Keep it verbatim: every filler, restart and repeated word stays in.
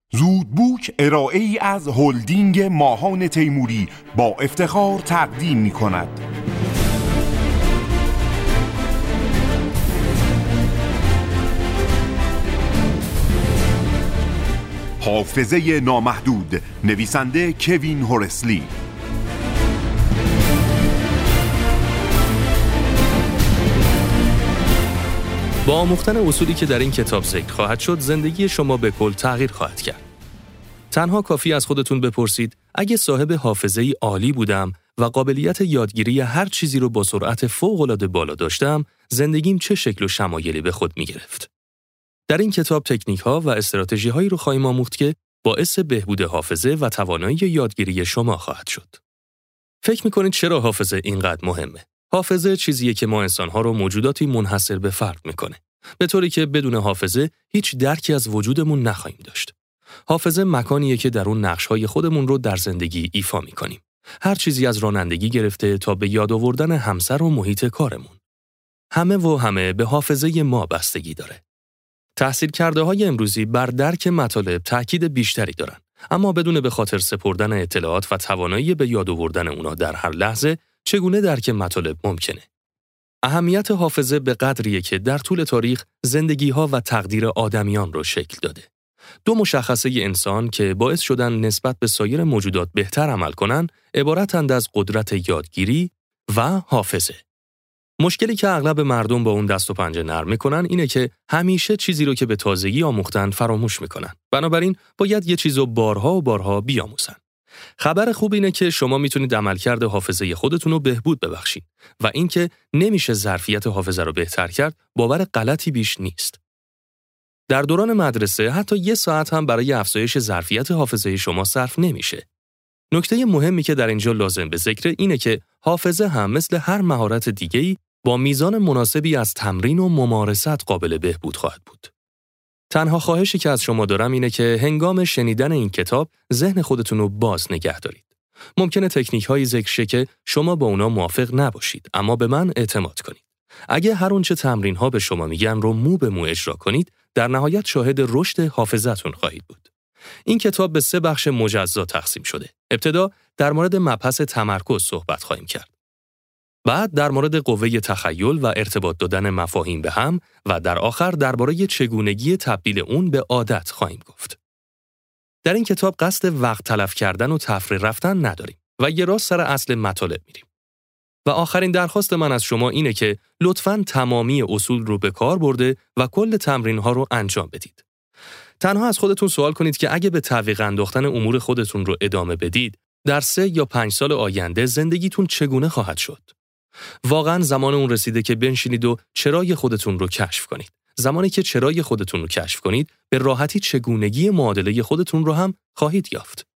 زودبوک ارائه‌ای از هلدینگ ماهان تیموری با افتخار تقدیم می‌کند. حافظه نامحدود، نویسنده کوین هورسلی. با آموختن اصولی که در این کتاب ذکر خواهد شد، زندگی شما به کل تغییر خواهد کرد. تنها کافی از خودتون بپرسید اگه صاحب حافظه‌ای عالی بودم و قابلیت یادگیری هر چیزی رو با سرعت فوق‌العاده بالا داشتم، زندگیم چه شکل و شمایلی به خود می‌گرفت. در این کتاب تکنیک‌ها و استراتژی‌هایی رو خواهیم آموخت که باعث بهبود حافظه و توانایی یادگیری شما خواهد شد. فکر می‌کنید چرا حافظه اینقدر مهمه؟ حافظه چیزیه که ما انسان‌ها رو موجوداتی منحصر به فرد می‌کنه، به طوری که بدون حافظه هیچ درکی از وجودمون نخواهیم داشت. حافظه مکانیه که در اون نقش‌های خودمون رو در زندگی ایفا می‌کنیم. هر چیزی از رانندگی گرفته تا به یاد آوردن همسر و محیط کارمون. همه و همه به حافظه ما بستگی داره. تحصیل کرده های امروزی بر درک مطالب تأکید بیشتری دارن، اما بدون به خاطر سپردن اطلاعات و توانایی به یاد آوردن اونا در هر لحظه چگونه درک مطالب ممکنه؟ اهمیت حافظه به قدریه که در طول تاریخ زندگی‌ها و تقدیر آدمیان رو شکل داده. دو مشخصه انسان که باعث شدن نسبت به سایر موجودات بهتر عمل کنن، عبارتند از قدرت یادگیری و حافظه. مشکلی که اغلب مردم با اون دست و پنجه نرم میکنن اینه که همیشه چیزی رو که به تازگی آموختن فراموش میکنن. بنابراین باید یه چیزو بارها و بارها بیاموزن. خبر خوب اینه که شما میتونید عملکرد حافظه خودتون رو بهبود ببخشید و اینکه نمیشه ظرفیت حافظه رو بهتر کرد باور غلطی بیش نیست. در دوران مدرسه حتی یه ساعت هم برای افزایش ظرفیت حافظه شما صرف نمیشه. نکته مهمی که در اینجا لازم به ذکر اینه که حافظه هم مثل هر مهارت دیگه‌ای با میزان مناسبی از تمرین و ممارست قابل بهبود خواهد بود. تنها خواهشی که از شما دارم اینه که هنگام شنیدن این کتاب ذهن خودتون رو باز نگه دارید. ممکنه تکنیک‌های ذکر شه که شما با اونا موافق نباشید، اما به من اعتماد کنید. اگه هر اونچه تمرین‌ها به شما میگن رو مو به مو اجرا کنید، در نهایت شاهد رشد حافظتون خواهید بود. این کتاب به سه بخش مجزا تقسیم شده. ابتدا در مورد مبحث تمرکز صحبت خواهیم کرد. بعد در مورد قوه تخیل و ارتباط دادن مفاهیم به هم و در آخر درباره چگونگی تبدیل اون به عادت خواهیم گفت. در این کتاب قصد وقت تلف کردن و تفریح رفتن نداریم و یه راست سر اصل مطالب میریم. و آخرین درخواست من از شما اینه که لطفاً تمامی اصول رو به کار برده و کل تمرین‌ها رو انجام بدید. تنها از خودتون سوال کنید که اگه به تعویق انداختن امور خودتون رو ادامه بدید، در سه یا پنج سال آینده زندگیتون چگونه خواهد شد؟ واقعاً زمان اون رسیده که بنشینید و چرای خودتون رو کشف کنید. زمانی که چرای خودتون رو کشف کنید، به راحتی چگونگی معادله خودتون رو هم خواهید یافت.